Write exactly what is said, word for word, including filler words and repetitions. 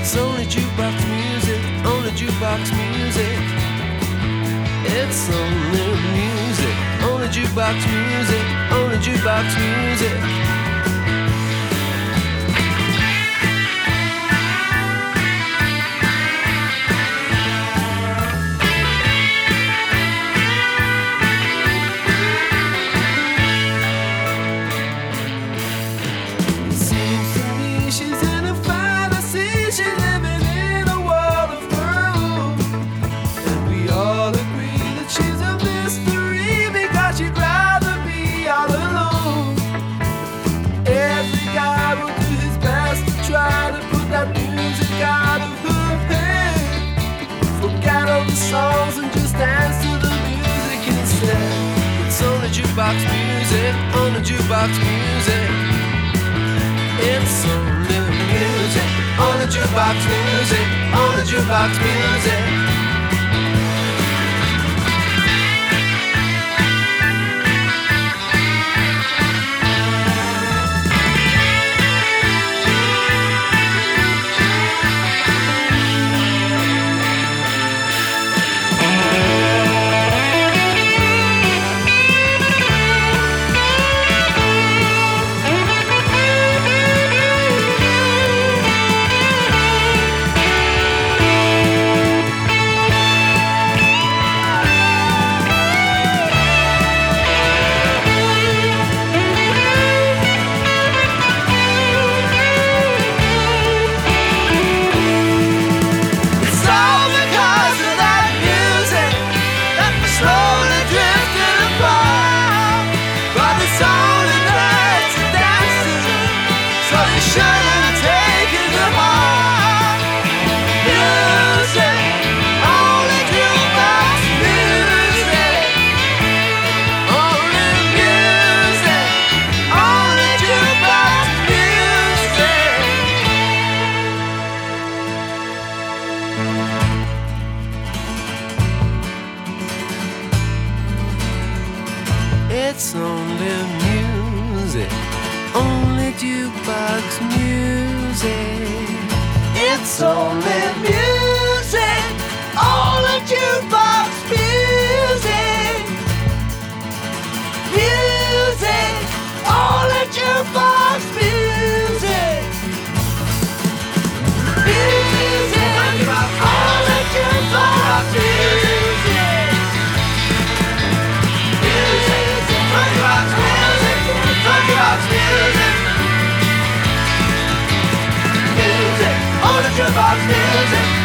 It's only jukebox music, only jukebox music. It's only music, only jukebox music, only jukebox music. Songs and just dance to the music instead. It's only jukebox music, only jukebox music. It's only music, only jukebox music, only jukebox music. It's only music, only jukebox music. It's only music, only jukebox music. Music, only jukebox music. Music, only jukebox music. Jukebox music, music, on the jukebox music.